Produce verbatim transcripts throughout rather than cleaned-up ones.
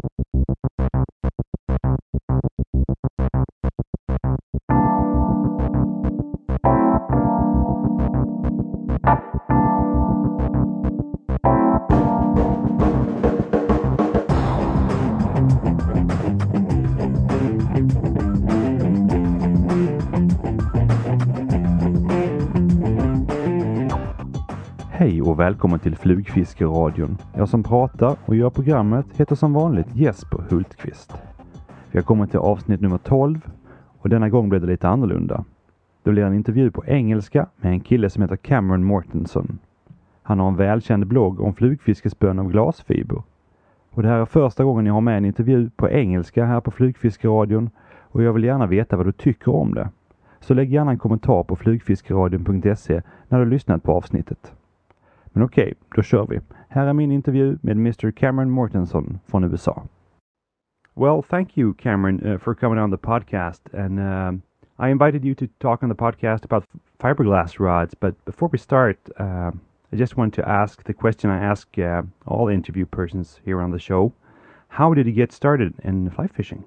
Hej och välkommen till Flugfiskeradion. Jag som pratar och gör programmet heter som vanligt Jesper Hultqvist. Vi har kommit till avsnitt nummer tolv och denna gång blir det lite annorlunda. Det blir en intervju på engelska med en kille som heter Cameron Mortenson. Han har en välkänd blogg om flugfiskespön av glasfiber. Och det här är första gången jag har med en intervju på engelska här på Flugfiskeradion och jag vill gärna veta vad du tycker om det. Så lägg gärna en kommentar på flugfiskeradion punkt se när du har lyssnat på avsnittet. Men okej, okay, då kör vi. Här är min intervju med mister Cameron Mortenson från U S A. Well, thank you, Cameron, uh, for coming on the podcast. And uh, I invited you to talk on the podcast about fiberglass rods. But before we start, uh, I just want to ask the question I ask uh, all interview persons here on the show. How did you get started in fly fishing?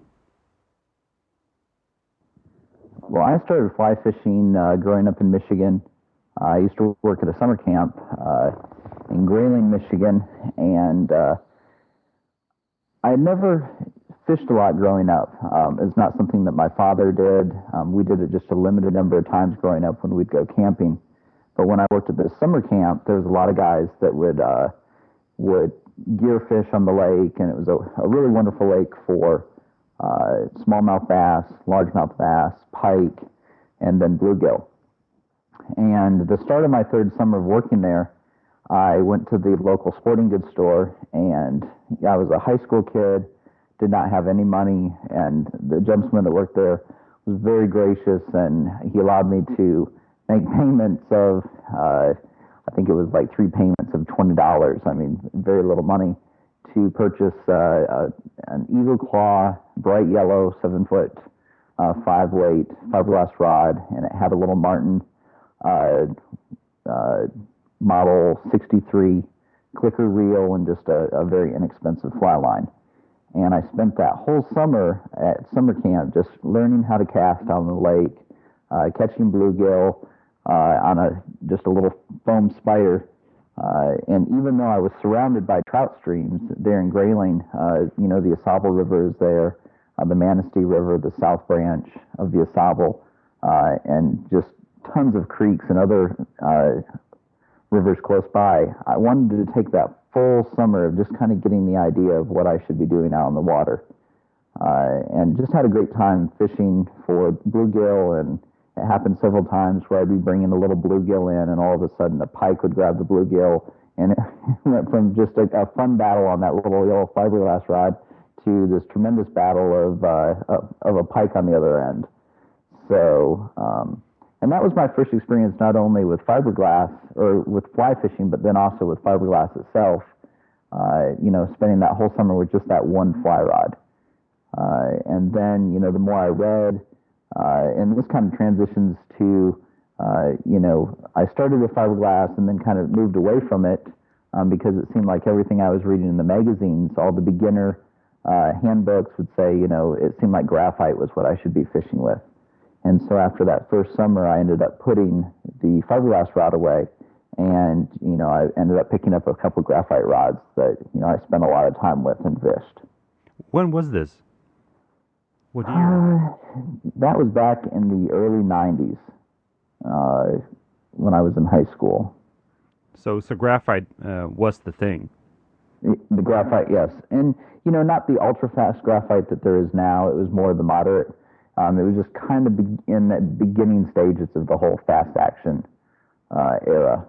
Well, I started fly fishing uh, growing up in Michigan. I used to work at a summer camp uh, in Grayling, Michigan, and uh, I had never fished a lot growing up. Um, it's not something that my father did. Um, we did it just a limited number of times growing up when we'd go camping. But when I worked at this summer camp, there was a lot of guys that would uh, would gear fish on the lake, and it was a, a really wonderful lake for uh, smallmouth bass, largemouth bass, pike, and then bluegill. And the start of my third summer of working there, I went to the local sporting goods store, and I was a high school kid, did not have any money, and the gentleman that worked there was very gracious, and he allowed me to make payments of, uh, I think it was like three payments of twenty dollars, I mean, very little money, to purchase uh, a, an Eagle Claw, bright yellow, seven-foot, uh, five-weight fiberglass rod, and it had a little Martin Uh, uh, model sixty-three clicker reel and just a, a very inexpensive fly line. And I spent that whole summer at summer camp just learning how to cast on the lake, uh, catching bluegill uh, on a just a little foam spider. Uh, and even though I was surrounded by trout streams there in Grayling, uh, you know, the Ausable River is there, uh, the Manistee River, the South Branch of the Ausable, uh, and just tons of creeks and other uh, rivers close by. I wanted to take that full summer of just kind of getting the idea of what I should be doing out on the water. Uh, and just had a great time fishing for bluegill, and it happened several times where I'd be bringing a little bluegill in, and all of a sudden a pike would grab the bluegill, and it went from just a, a fun battle on that little yellow fiberglass rod to this tremendous battle of, uh, of, of a pike on the other end. So, um, And that was my first experience not only with fiberglass or with fly fishing, but then also with fiberglass itself. Uh, you know, spending that whole summer with just that one fly rod. Uh, and then, you know, the more I read, uh, and this kind of transitions to, uh, you know, I started with fiberglass and then kind of moved away from it um, because it seemed like everything I was reading in the magazines, all the beginner uh, handbooks would say, you know, it seemed like graphite was what I should be fishing with. And so after that first summer, I ended up putting the fiberglass rod away, and, you know, I ended up picking up a couple graphite rods that, you know, I spent a lot of time with and fished. When was this? What year? Uh, that was back in the early nineties, uh, when I was in high school. So, so graphite uh, was the thing? The graphite, yes. And, you know, not the ultra-fast graphite that there is now. It was more the moderate. Um, it was just kind of be- in the beginning stages of the whole fast action uh, era.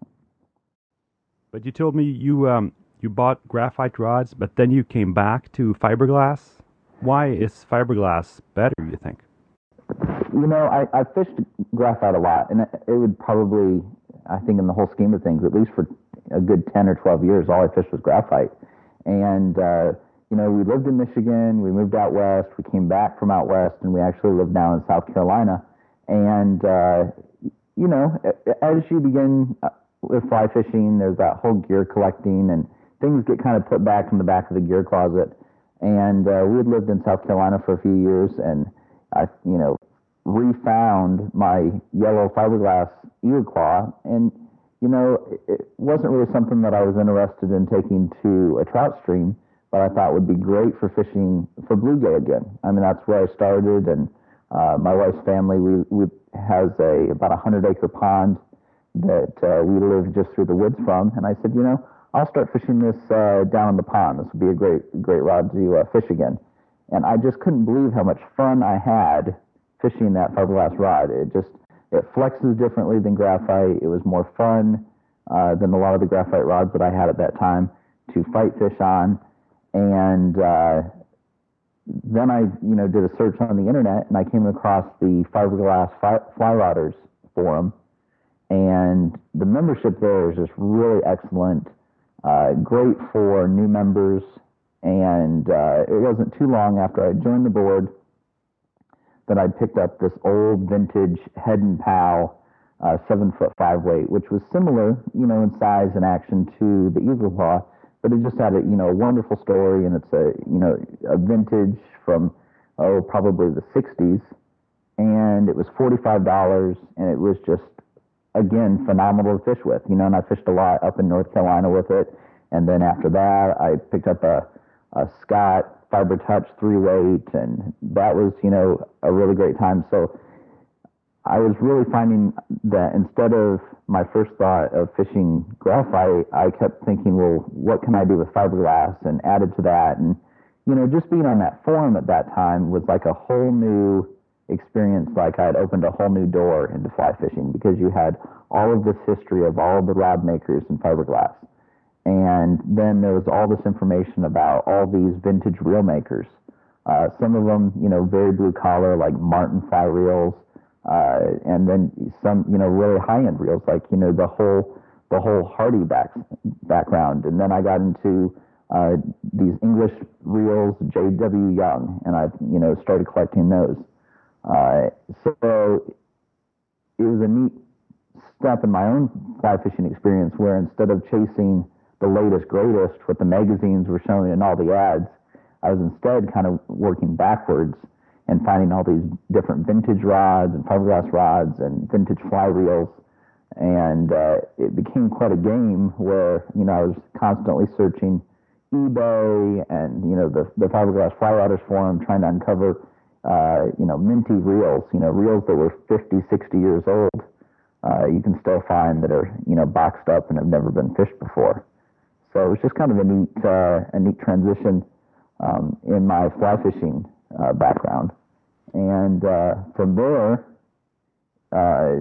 But you told me you um, you bought graphite rods, but then you came back to fiberglass. Why is fiberglass better, you think? You know, I, I fished graphite a lot, and it, it would probably, I think in the whole scheme of things, at least for a good ten or twelve years, all I fished was graphite. And uh, you know, we lived in Michigan, we moved out west, we came back from out west, and we actually live now in South Carolina. And, uh, you know, as you begin with fly fishing, there's that whole gear collecting, and things get kind of put back in the back of the gear closet. And uh, we had lived in South Carolina for a few years, and I, you know, refound my yellow fiberglass eagle claw, and you know, it wasn't really something that I was interested in taking to a trout stream, but I thought would be great for fishing for bluegill again. I mean, that's where I started, and uh, my wife's family, we, we has a about a hundred acre pond that uh, we live just through the woods from, and I said, you know, I'll start fishing this uh, down in the pond. This would be a great, great rod to uh, fish again. And I just couldn't believe how much fun I had fishing that fiberglass rod. It just, it flexes differently than graphite. It was more fun uh, than a lot of the graphite rods that I had at that time to fight fish on. And uh, then I, you know, did a search on the internet, and I came across the Fiberglass Fly, Fly Rodders forum. And the membership there is just really excellent, uh, great for new members. And uh, it wasn't too long after I joined the board that I picked up this old vintage Head and Pow uh, seven foot five weight, which was similar, you know, in size and action to the Eagle Claw, but it just had a, you know, a wonderful story, and it's a, you know, a vintage from, oh, probably the sixties, and it was forty-five dollars, and it was just, again, phenomenal to fish with, you know, and I fished a lot up in North Carolina with it, and then after that, I picked up a, a Scott Fiber Touch three weight, and that was, you know, a really great time. So I was really finding that instead of my first thought of fishing graphite, I kept thinking, well, what can I do with fiberglass, and added to that. And, you know, just being on that forum at that time was like a whole new experience, like I had opened a whole new door into fly fishing, because you had all of this history of all of the rod makers in fiberglass. And then there was all this information about all these vintage reel makers. Uh, some of them, you know, very blue collar, like Martin fly reels, uh, and then some, you know, really high end reels, like, you know, the whole the whole Hardy back, background. And then I got into uh, these English reels, J W Young, and I, you know, started collecting those. Uh, so it was a neat step in my own fly fishing experience, where instead of chasing the latest, greatest, what the magazines were showing in all the ads, I was instead kind of working backwards and finding all these different vintage rods and fiberglass rods and vintage fly reels. And uh, it became quite a game where, you know, I was constantly searching eBay and, you know, the, the Fiberglass Fly Rodders forum, trying to uncover, uh, you know, minty reels, you know, reels that were fifty, sixty years old. Uh, you can still find that are, you know, boxed up and have never been fished before. So it was just kind of a neat, uh, a neat transition um, in my fly fishing uh, background. And uh, from there, uh,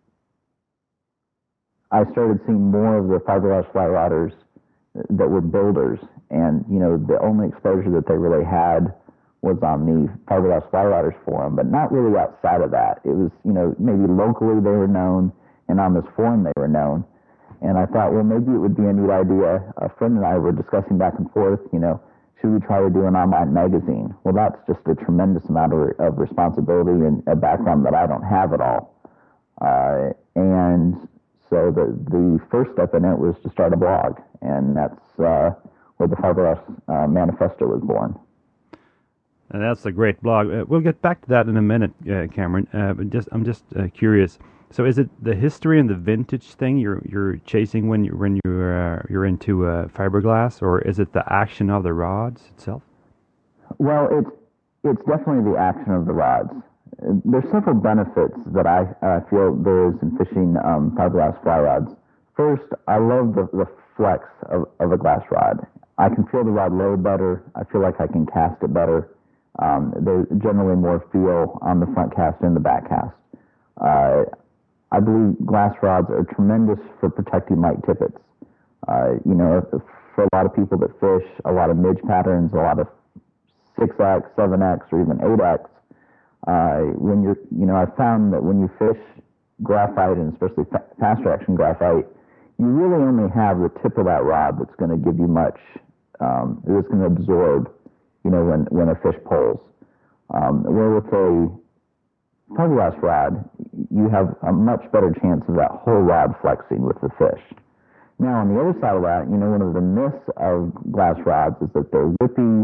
I started seeing more of the fiberglass fly rodders that were builders. And, you know, the only exposure that they really had was on the Fiberglass Fly Rodders forum, but not really outside of that. It was, you know, maybe locally they were known, and on this forum they were known. And I thought, well, maybe it would be a neat idea. A friend and I were discussing back and forth, you know, should we try to do an online magazine? Well, that's just a tremendous amount of, of responsibility and a background that I don't have at all. Uh, and so the the first step in it was to start a blog, and that's uh, where the Fiberglass uh, Manifesto was born. And that's a great blog. Uh, we'll get back to that in a minute, uh, Cameron. Uh, but just, I'm just uh, curious. So, is it the history and the vintage thing you're you're chasing when you when you're uh, you're into uh, fiberglass, or is it the action of the rods itself? Well, it's it's definitely the action of the rods. There's several benefits that I uh, feel there is in fishing um, fiberglass fly rods. First, I love the, the flex of, of a glass rod. I can feel the rod load better. I feel like I can cast it better. Um, there's generally more feel on the front cast and the back cast. Uh, I believe glass rods are tremendous for protecting light tippets. Uh, you know, for a lot of people that fish a lot of midge patterns, a lot of six X, seven X, or even eight X, uh, when you're, you know, I've found that when you fish graphite, and especially fa- faster action graphite, you really only have the tip of that rod that's going to give you much, um, it's going to absorb, you know, when, when a fish pulls. Um, where with a fiberglass rod, you have a much better chance of that whole rod flexing with the fish. Now, on the other side of that, you know, one of the myths of glass rods is that they're whippy,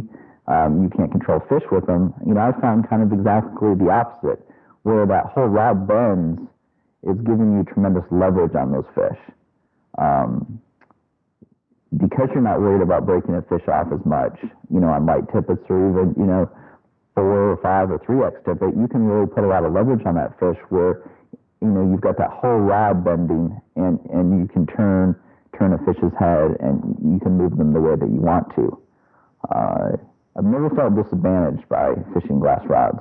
um, you can't control fish with them. You know, I found kind of exactly the opposite, where that whole rod bends is giving you tremendous leverage on those fish. Um, because you're not worried about breaking a fish off as much, you know, on light tippets or even, you know, four or five or three X tippet, you can really put a lot of leverage on that fish where, you know, you've got that whole rod bending and, and you can turn turn a fish's head and you can move them the way that you want to. Uh, I've never felt disadvantaged by fishing glass rods.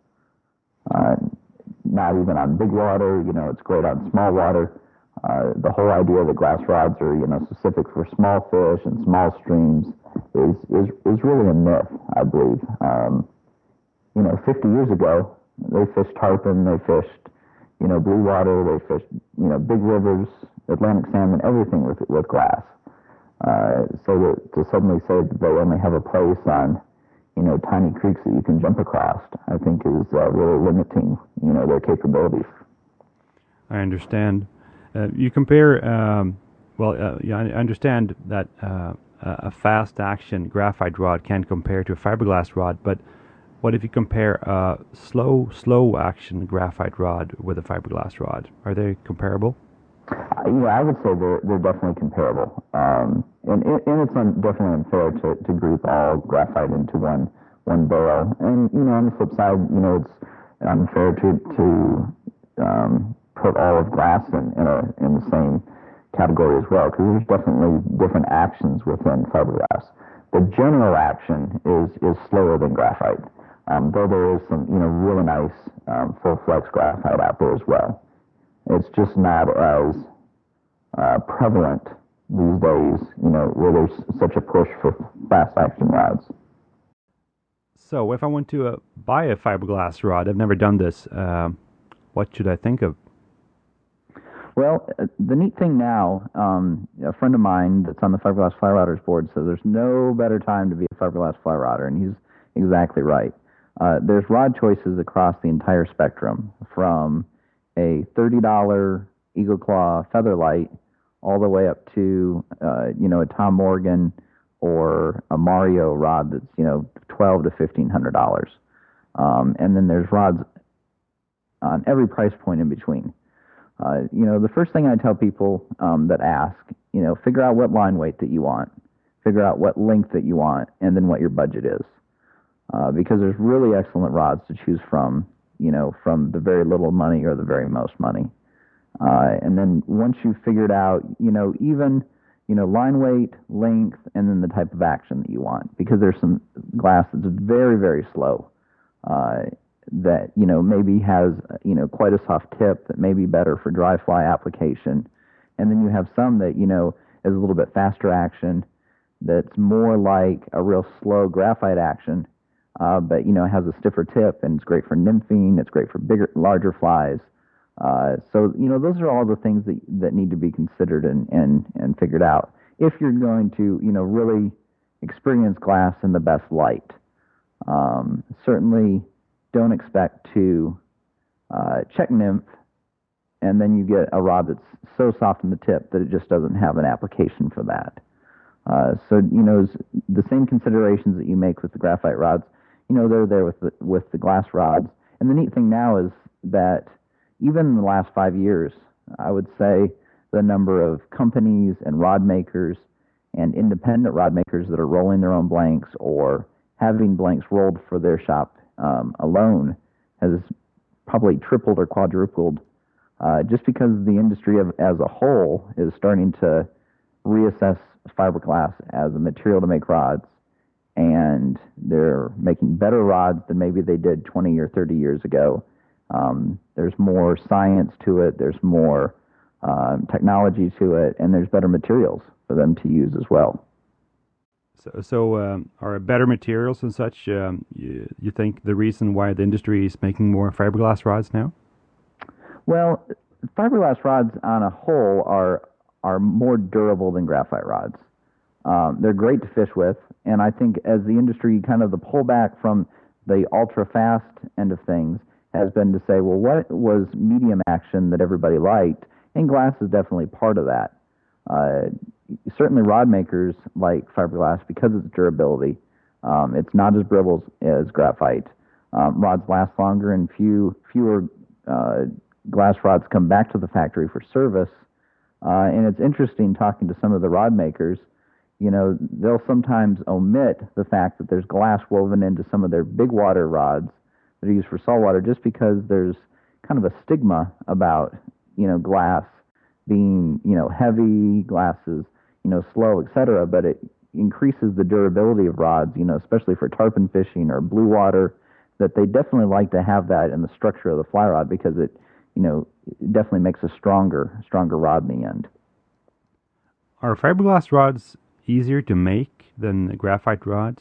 Uh, not even on big water, you know, it's great on small water. Uh, the whole idea that glass rods are, you know, specific for small fish and small streams is is, is really a myth, I believe. Um, you know, fifty years ago, they fished tarpon, they fished, you know, blue water, they fished, you know, big rivers, Atlantic salmon, everything with with glass. Uh, so that, to suddenly say that they only have a place on, you know, tiny creeks that you can jump across, I think is uh, really limiting, you know, their capabilities. I understand. Uh, you compare, um, well, uh, yeah, I understand that uh, a fast action graphite rod can compare to a fiberglass rod, but what if you compare a slow, slow action graphite rod with a fiberglass rod? Are they comparable? Uh, yeah, I would say they're, they're definitely comparable. Um, and, and it's un, definitely unfair to, to group all graphite into one one barrel. And, you know, on the flip side, you know, it's unfair to, to um, put all of glass in, in, a, in the same category as well, because there's definitely different actions within fiberglass. The general action is, is slower than graphite, um, though there is some, you know, really nice um, full flex graphite out there as well. It's just not as uh, prevalent these days, you know, where there's such a push for fast action rods. So if I want to uh, buy a fiberglass rod, I've never done this, uh, what should I think of? Well, uh, the neat thing now, um, a friend of mine that's on the Fiberglass Fly Rodders board says there's no better time to be a fiberglass fly rodder, and he's exactly right. Uh, there's rod choices across the entire spectrum, from a thirty dollar Eagle Claw Featherlight all the way up to, uh, you know, a Tom Morgan or a Mario rod that's, you know, twelve to fifteen hundred dollars. Um, and then there's rods on every price point in between. Uh, you know, the first thing I tell people um, that ask, you know, figure out what line weight that you want, figure out what length that you want, and then what your budget is. Uh, because there's really excellent rods to choose from, you know, from the very little money or the very most money. Uh, and then once you've figured out, you know, even, you know, line weight, length, and then the type of action that you want, because there's some glass that's very, very slow, uh, that, you know, maybe has, you know, quite a soft tip that may be better for dry fly application. And then you have some that, you know, is a little bit faster action, that's more like a real slow graphite action, uh, but, you know, has a stiffer tip, and it's great for nymphing, it's great for bigger, larger flies. Uh, so, you know, those are all the things that that need to be considered and, and, and figured out if you're going to, you know, really experience glass in the best light. Um, certainly don't expect to uh, check nymph and then you get a rod that's so soft in the tip that it just doesn't have an application for that. Uh, so, you know, the same considerations that you make with the graphite rods, you know, they're there with the, with the glass rods. And the neat thing now is that even in the last five years, I would say the number of companies and rod makers and independent rod makers that are rolling their own blanks or having blanks rolled for their shop um, alone has probably tripled or quadrupled, uh, just because the industry of, as a whole is starting to reassess fiberglass as a material to make rods, and they're making better rods than maybe they did twenty or thirty years ago. Um, there's more science to it, there's more um, technology to it, and there's better materials for them to use as well. So, so um, are better materials and such, um, you, you think the reason why the industry is making more fiberglass rods now? Well, fiberglass rods on a whole are are more durable than graphite rods. Um, they're great to fish with, and I think as the industry, kind of the pullback from the ultra-fast end of things has been to say, well, what was medium action that everybody liked? And glass is definitely part of that. Uh, certainly rod makers like fiberglass because of its durability, Um, it's not as brittle as graphite. Um, rods last longer, and few fewer uh, glass rods come back to the factory for service. Uh, and it's interesting talking to some of the rod makers. You know, they'll sometimes omit the fact that there's glass woven into some of their big water rods that are used for saltwater, just because there's kind of a stigma about, you know, glass being, you know, heavy, glasses, you know, slow, et cetera. But it increases the durability of rods, you know, especially for tarpon fishing or blue water, that they definitely like to have that in the structure of the fly rod, because it, you know, it definitely makes a stronger, stronger rod in the end. Are fiberglass rods easier to make than graphite rods?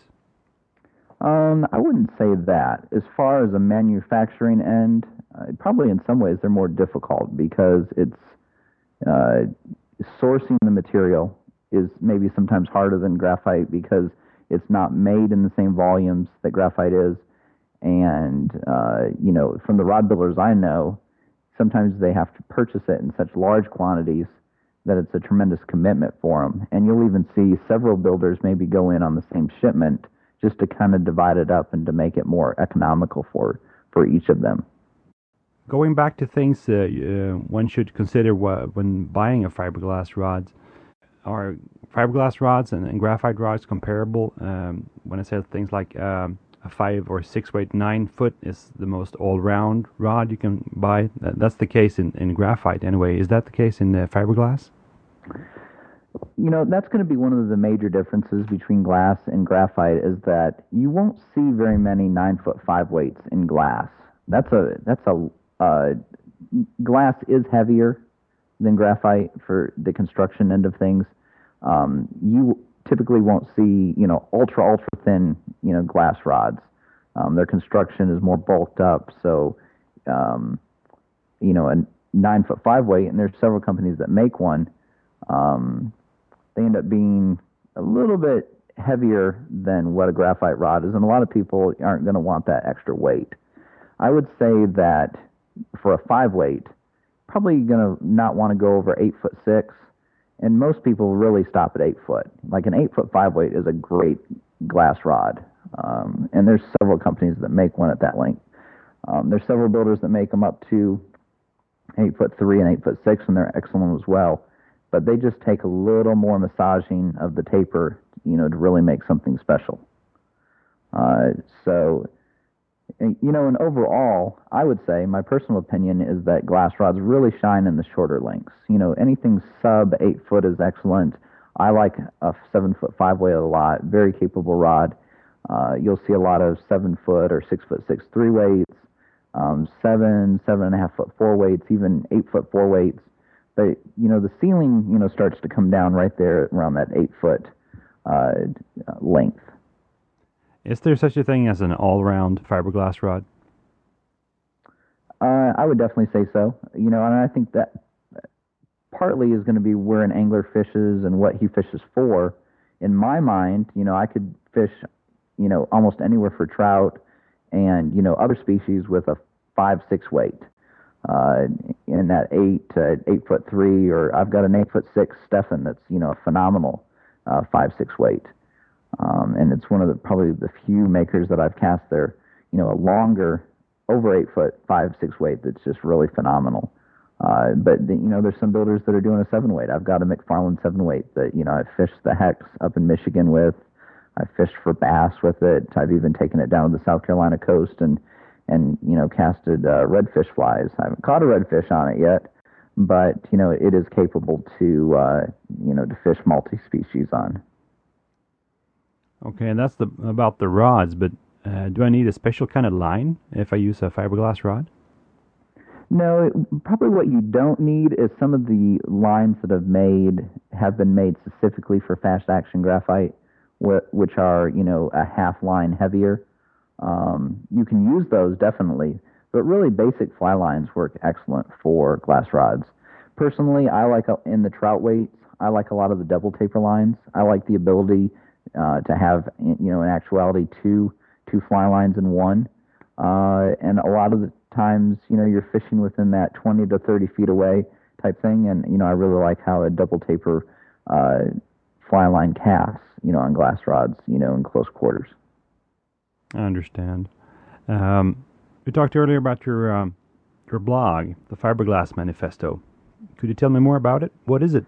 Um, I wouldn't say that. As far as a manufacturing end, uh, probably in some ways they're more difficult, because it's uh, sourcing the material is maybe sometimes harder than graphite, because it's not made in the same volumes that graphite is. And, uh, you know, from the rod builders I know, sometimes they have to purchase it in such large quantities that it's a tremendous commitment for them. And you'll even see several builders maybe go in on the same shipment just to kind of divide it up and to make it more economical for, for each of them. Going back to things uh, uh, one should consider wh- when buying a fiberglass rod, are fiberglass rods and, and graphite rods comparable? Um, when I say things like um, a five or six weight nine foot is the most all-round rod you can buy. That, that's the case in, in graphite anyway. Is that the case in uh, fiberglass? You know, that's going to be one of the major differences between glass and graphite, is that you won't see very many nine foot five weights in glass. That's a that's a uh, glass is heavier than graphite for the construction end of things. Um, you typically won't see, you know, ultra ultra thin, you know, glass rods. Um, their construction is more bulked up, so um, you know, a nine foot five weight, and there's several companies that make one. Um, they end up being a little bit heavier than what a graphite rod is, and a lot of people aren't going to want that extra weight. I would say that for a five weight, probably going to not want to go over eight foot six, and most people really stop at eight foot. Like an eight foot five weight is a great glass rod, um, and there's several companies that make one at that length. Um, there's several builders that make them up to eight foot three and eight foot six, and they're excellent as well. But they just take a little more massaging of the taper, you know, to really make something special. Uh, so, you know, and overall, I would say my personal opinion is that glass rods really shine in the shorter lengths. You know, anything sub eight foot is excellent. I like a seven foot five weight a lot, very capable rod. Uh, you'll see a lot of seven foot or six foot six three weights, um, seven, seven and a half foot four weights, even eight foot four weights. But, you know, the ceiling, you know, starts to come down right there around that eight foot uh, length. Is there such a thing as an all-round fiberglass rod? Uh, I would definitely say so. You know, and I think that partly is going to be where an angler fishes and what he fishes for. In my mind, you know, I could fish, you know, almost anywhere for trout and, you know, other species with a five, six weight. Uh, in that eight, uh, eight foot three, or I've got an eight foot six Stefan that's, you know, a phenomenal uh, five, six weight. Um, and it's one of the, probably the few makers that I've cast there, you know, a longer, over eight foot, five, six weight that's just really phenomenal. Uh, but, the, you know, there's some builders that are doing a seven weight. I've got a McFarland seven weight that, you know, I've fished the Hex up in Michigan with. I've fished for bass with it. I've even taken it down to the South Carolina coast and, and you know, casted uh, redfish flies. I haven't caught a redfish on it yet, but, you know, it is capable to, uh, you know, to fish multi-species on. Okay, and that's the about the rods, but uh, do I need a special kind of line if I use a fiberglass rod? No, it, probably what you don't need is some of the lines that have made have been made specifically for fast action graphite, wh- which are, you know, a half line heavier. Um, you can use those definitely, but really basic fly lines work excellent for glass rods. Personally, I like a, in the trout weights, I like a lot of the double taper lines. I like the ability uh, to have, you know, in actuality two two fly lines in one. Uh, and a lot of the times, you know, you're fishing within that twenty to thirty feet away type thing. And, you know, I really like how a double taper uh, fly line casts, you know, on glass rods, you know, in close quarters. I understand. Um, you talked earlier about your um, your blog, the Fiberglass Manifesto. Could you tell me more about it? What is it?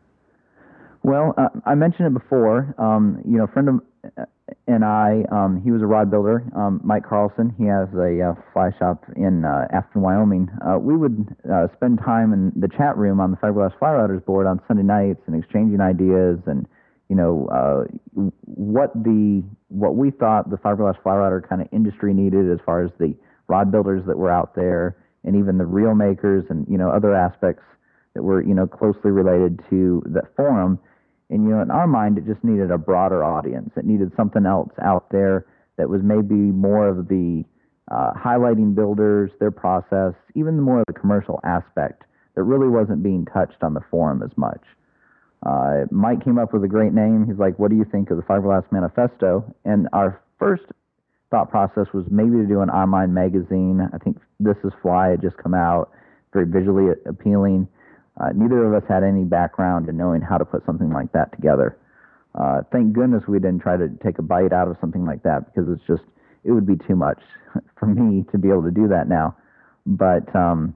Well, uh, I mentioned it before. Um, you know, a friend of uh, and I, um, he was a rod builder, um, Mike Carlson. He has a uh, fly shop in uh, Afton, Wyoming. Uh, we would uh, spend time in the chat room on the Fiberglass Fly Rodders board on Sunday nights and exchanging ideas and, you know, uh, what the what we thought the Fiberglass Fly Rodder kind of industry needed as far as the rod builders that were out there and even the reel makers and, you know, other aspects that were, you know, closely related to that forum. And, you know, in our mind, it just needed a broader audience. It needed something else out there that was maybe more of the uh, highlighting builders, their process, even more of the commercial aspect that really wasn't being touched on the forum as much. Uh, Mike came up with a great name. He's like, what do you think of the Fiberglass Manifesto? And our first thought process was maybe to do an online magazine. I think This Is Fly had just come out, very visually appealing. Uh, neither of us had any background in knowing how to put something like that together. Uh, thank goodness we didn't try to take a bite out of something like that because it's just, it would be too much for me to be able to do that now. But um,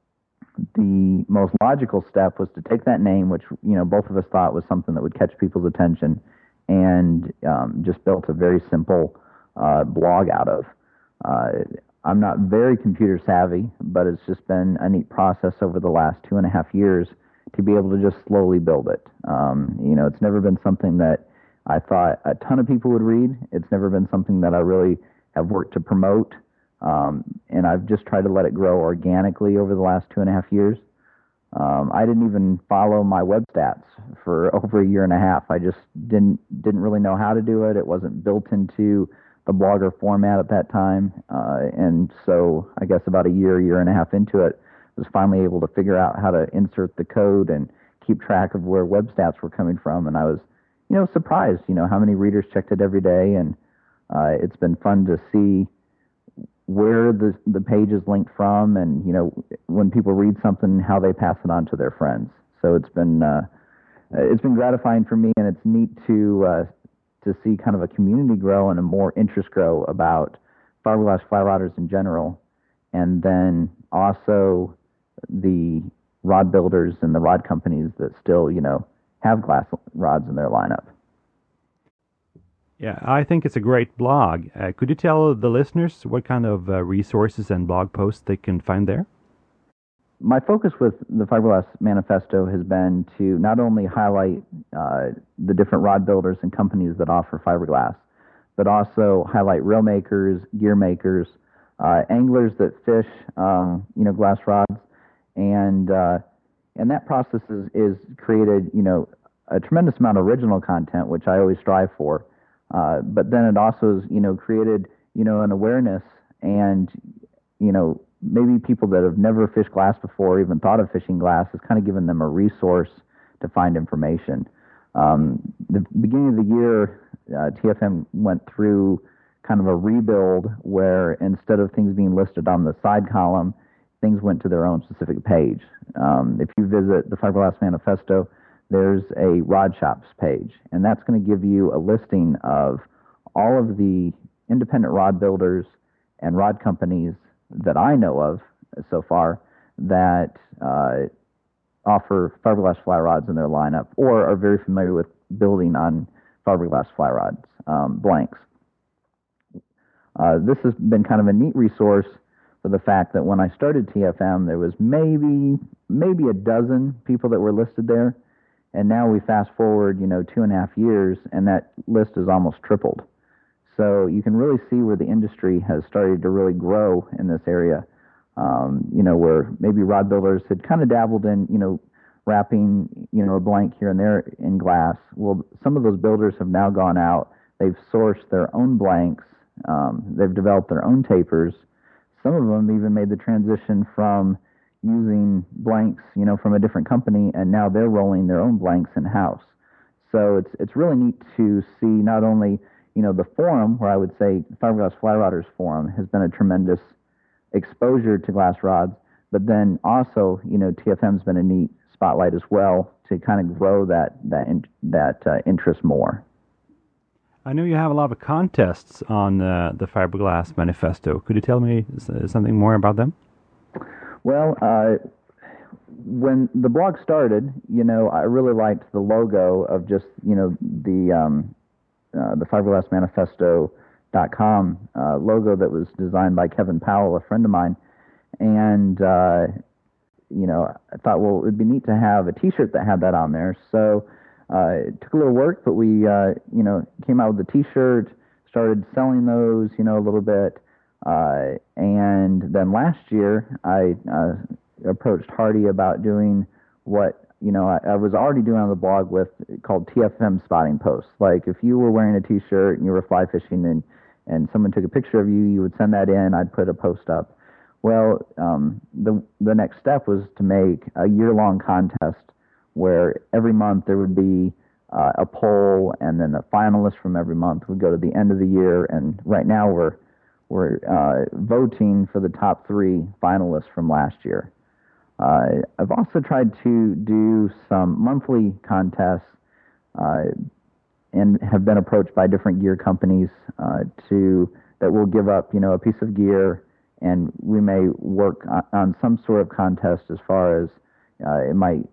the most logical step was to take that name, which, you know, both of us thought was something that would catch people's attention, and um, just built a very simple uh, blog out of. Uh, I'm not very computer savvy, but it's just been a neat process over the last two and a half years to be able to just slowly build it. Um, you know, it's never been something that I thought a ton of people would read. It's never been something that I really have worked to promote. Um, and I've just tried to let it grow organically over the last two and a half years. Um, I didn't even follow my web stats for over a year and a half. I just didn't didn't really know how to do it. It wasn't built into the blogger format at that time, uh, and so I guess about a year, year and a half into it, I was finally able to figure out how to insert the code and keep track of where web stats were coming from. And I was, you know, surprised, you know, how many readers checked it every day, and uh, it's been fun to see where the the page is linked from, and, you know, when people read something, how they pass it on to their friends. So it's been uh, it's been gratifying for me, and it's neat to uh, to see kind of a community grow and a more interest grow about fiberglass fly rodders in general, and then also the rod builders and the rod companies that still, you know, have glass rods in their lineup. Yeah, I think it's a great blog. Uh, could you tell the listeners what kind of uh, resources and blog posts they can find there? My focus with the Fiberglass Manifesto has been to not only highlight uh, the different rod builders and companies that offer fiberglass, but also highlight reel makers, gear makers, uh, anglers that fish, um, you know, glass rods, and uh, and that process is, is created, you know, a tremendous amount of original content, which I always strive for. Uh, but then it also has, you know, created, you know, an awareness and, you know, maybe people that have never fished glass before, even thought of fishing glass, has kind of given them a resource to find information. Um, the beginning of the year, uh, T F M went through kind of a rebuild where instead of things being listed on the side column, things went to their own specific page. Um, if you visit the Fiberglass Manifesto, there's a Rod Shops page, and that's going to give you a listing of all of the independent rod builders and rod companies that I know of so far that uh, offer fiberglass fly rods in their lineup or are very familiar with building on fiberglass fly rods, um, blanks. Uh, this has been kind of a neat resource for the fact that when I started T F M, there was maybe maybe a dozen people that were listed there, and now we fast forward, you know, two and a half years, and that list is almost tripled. So you can really see where the industry has started to really grow in this area. Um, you know, where maybe rod builders had kind of dabbled in, you know, wrapping, you know, a blank here and there in glass. Well, some of those builders have now gone out. They've sourced their own blanks. Um, they've developed their own tapers. Some of them even made the transition from using blanks, you know, from a different company, and now they're rolling their own blanks in-house. So it's it's really neat to see not only, you know, the forum, where I would say Fiberglass Fly Rodders Forum has been a tremendous exposure to glass rods, but then also, you know, T F M's been a neat spotlight as well to kind of grow that that in, that uh, interest more. I know you have a lot of contests on uh, the Fiberglass Manifesto. Could you tell me s- something more about them? Well, uh, when the blog started, you know, I really liked the logo of just, you know, the um, uh, the fiberglass manifesto dot com uh, logo that was designed by Kevin Powell, a friend of mine. And, uh, you know, I thought, well, it would be neat to have a T-shirt that had that on there. So uh, it took a little work, but we, uh, you know, came out with the T-shirt, started selling those, you know, a little bit. Uh, and then last year, I uh, approached Hardy about doing what, you know, I, I was already doing on the blog with called T F M spotting posts. Like if you were wearing a T-shirt and you were fly fishing and, and someone took a picture of you, you would send that in, I'd put a post up. Well, um, the the next step was to make a year-long contest where every month there would be uh, a poll, and then the finalists from every month would go to the end of the year. And right now we're we're uh, voting for the top three finalists from last year. Uh, I've also tried to do some monthly contests, uh, and have been approached by different gear companies uh, to that will give up, you know, a piece of gear. And we may work on some sort of contest as far as uh, it might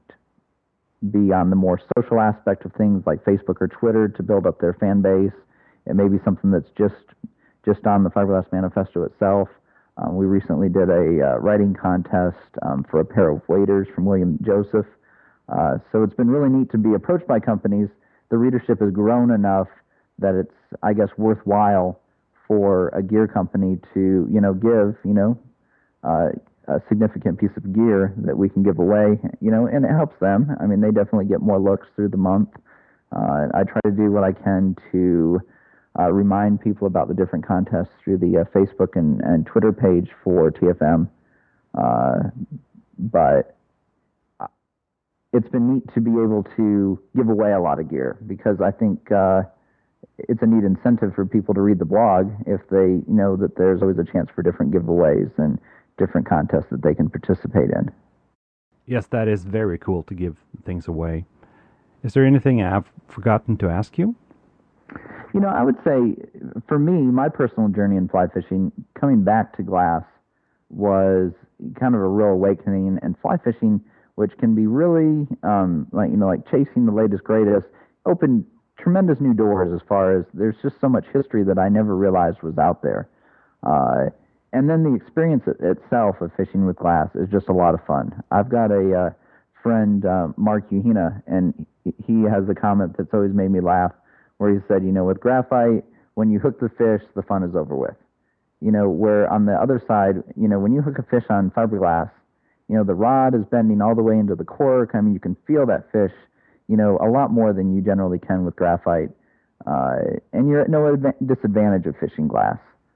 be on the more social aspect of things like Facebook or Twitter to build up their fan base. It may be something that's just just on the Fiberglass Manifesto itself. Um, we recently did a uh, writing contest um, for a pair of waders from William Joseph. Uh, so it's been really neat to be approached by companies. The readership has grown enough that it's, I guess, worthwhile for a gear company to, you know, give, you know, uh, a significant piece of gear that we can give away, you know, and it helps them. I mean, they definitely get more looks through the month. Uh, I try to do what I can to uh, remind people about the different contests through the uh, Facebook and, and Twitter page for T F M. Uh, but it's been neat to be able to give away a lot of gear because I think uh, it's a neat incentive for people to read the blog if they know that there's always a chance for different giveaways and different contests that they can participate in. Yes, that is very cool to give things away. Is there anything I've forgotten to ask you? You know, I would say for me, my personal journey in fly fishing, coming back to glass was kind of a real awakening, and fly fishing, which can be really um, like, you know, like chasing the latest, greatest, opened tremendous new doors as far as there's just so much history that I never realized was out there. Uh, and then the experience itself of fishing with glass is just a lot of fun. I've got a uh, friend, uh, Mark Uhina, and he has a comment that's always made me laugh where he said, you know, with graphite, when you hook the fish, the fun is over with. You know, where on the other side, you know, when you hook a fish on fiberglass, you know, the rod is bending all the way into the cork. I mean, you can feel that fish, you know, a lot more than you generally can with graphite. Uh, and you're at no adva- disadvantage of fishing glass.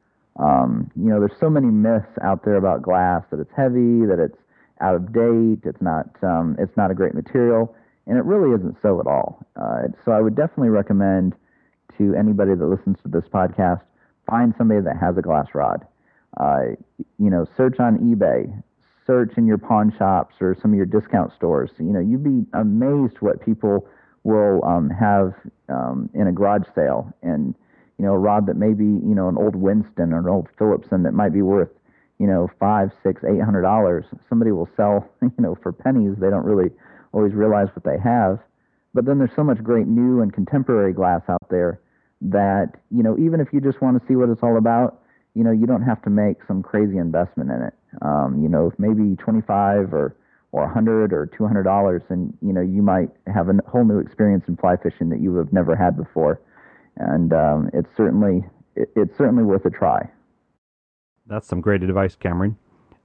Um, you know, there's so many myths out there about glass, that it's heavy, that it's out of date, it's not, um, it's not a great material, and it really isn't so at all. Uh, so I would definitely recommend to anybody that listens to this podcast, find somebody that has a glass rod. Uh, you know, search on eBay, search in your pawn shops or some of your discount stores. You know, you'd be amazed what people will um, have um, in a garage sale. And, you know, a rod that may be, you know, an old Winston or an old Phillipson that might be worth, you know, five, six, eight hundred dollars. Somebody will sell, you know, for pennies. They don't really always realize what they have. But then there's so much great new and contemporary glass out there that, you know, even if you just want to see what it's all about, you know, you don't have to make some crazy investment in it. Um, you know, maybe twenty-five or or one hundred or two hundred dollars, and you know, you might have a whole new experience in fly fishing that you have never had before. And um, it's certainly it, it's certainly worth a try. That's some great advice, Cameron.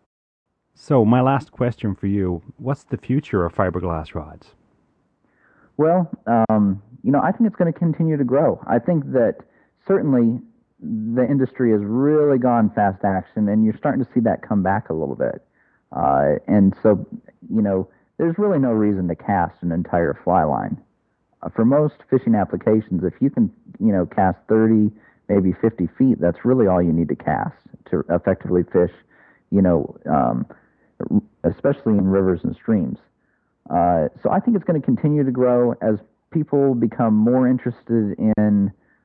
So, my last question for you: what's the future of fiberglass rods? Well, um, you know, I think it's going to continue to grow. I think that certainly the industry has really gone fast action, and you're starting to see that come back a little bit. Uh, and so, you know, there's really no reason to cast an entire fly line. Uh, for most fishing applications, if you can, you know, cast thirty, maybe fifty feet, that's really all you need to cast to effectively fish, you know, um, especially in rivers and streams. Uh, so I think it's going to continue to grow as people become more interested in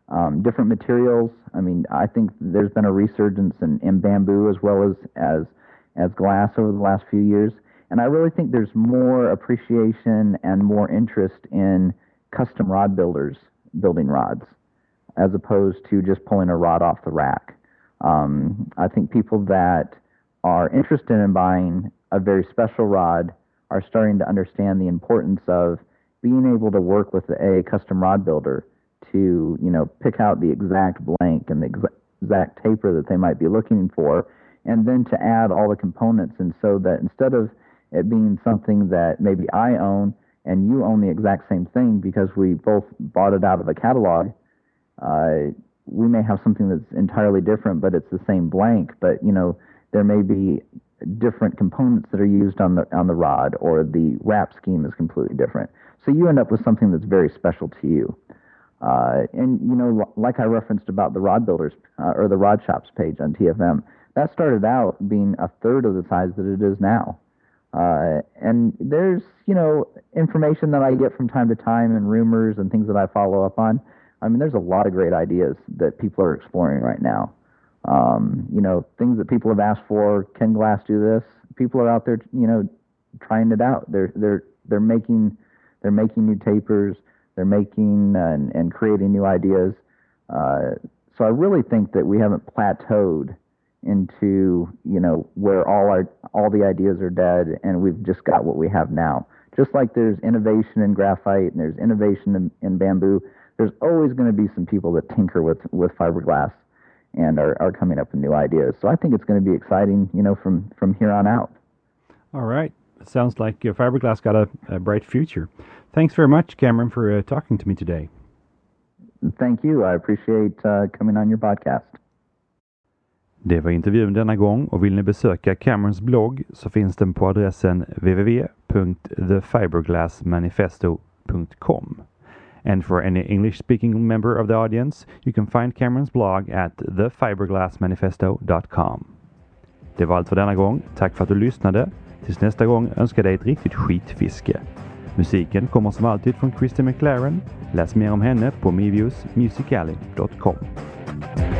Um, different materials. I mean, I think there's been a resurgence in, in bamboo as well as, as as glass over the last few years. And I really think there's more appreciation and more interest in custom rod builders building rods as opposed to just pulling a rod off the rack. Um, I think people that are interested in buying a very special rod are starting to understand the importance of being able to work with a custom rod builder to, you know, pick out the exact blank and the exa- exact taper that they might be looking for, and then to add all the components. And so that instead of it being something that maybe I own and you own the exact same thing because we both bought it out of a catalog, uh, we may have something that's entirely different, but it's the same blank. But, you know, there may be different components that are used on the on the rod, or the wrap scheme is completely different. So you end up with something that's very special to you. Uh, and, you know, like I referenced about the Rod Builders, uh, or the Rod Shops page on T F M, that started out being a third of the size that it is now. Uh, and there's, you know, information that I get from time to time and rumors and things that I follow up on. I mean, there's a lot of great ideas that people are exploring right now. Um, you know, things that people have asked for. Can glass do this? People are out there, you know, trying it out. They're they're they're making they're making new tapers. They're making and, and creating new ideas. Uh, so I really think that we haven't plateaued into, you know, where all our all the ideas are dead and we've just got what we have now. Just like there's innovation in graphite and there's innovation in, in bamboo, there's always going to be some people that tinker with, with fiberglass and are, are coming up with new ideas. So I think it's going to be exciting, you know, from, from here on out. All right. It sounds like uh, fiberglass got a, a bright future. Thanks very much, Cameron, for uh, talking to me today. Thank you. I appreciate uh, coming on your podcast. Det var intervjun denna gång, och vill ni besöka Camerons blogg så finns den på adressen w w w punkt the fiberglass manifesto punkt com. And for any English-speaking member of the audience, you can find Camerons blog at the fiberglass manifesto dot com. Det var allt för denna gång. Tack för att du lyssnade. Tills nästa gång önskar dig ett riktigt skitfiske. Musiken kommer som alltid från Christy McLaren. Läs mer om henne på mevius music alley dot com.